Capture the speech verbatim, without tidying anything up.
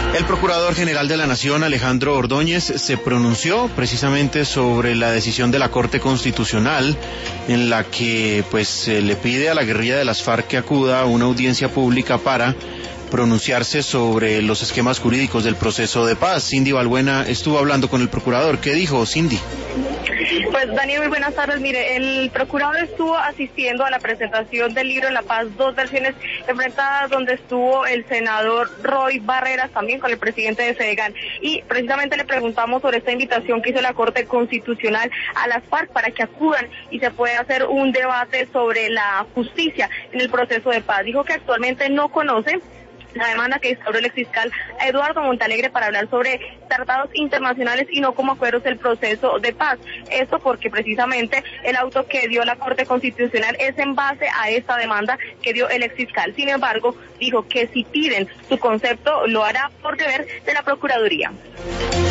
El Procurador General de la Nación, Alejandro Ordóñez, se pronunció precisamente sobre la decisión de la Corte Constitucional en la que pues eh, le pide a la guerrilla de las FARC que acuda a una audiencia pública para pronunciarse sobre los esquemas jurídicos del proceso de paz. Cindy Balbuena estuvo hablando con el Procurador. ¿Qué dijo, Cindy? Pues Daniel, muy buenas tardes. Mire, el procurador estuvo asistiendo a la presentación del libro La Paz, dos versiones enfrentadas, donde estuvo el senador Roy Barreras también con el presidente de Fedegan, y precisamente le preguntamos sobre esta invitación que hizo la Corte Constitucional a las FARC para que acudan y se pueda hacer un debate sobre la justicia en el proceso de paz. Dijo que actualmente no conoce la demanda que instauró el exfiscal Eduardo Montalegre para hablar sobre tratados internacionales y no como acuerdos del proceso de paz. Esto porque precisamente el auto que dio la Corte Constitucional es en base a esta demanda que dio el exfiscal. Sin embargo, dijo que si piden su concepto lo hará por deber de la Procuraduría.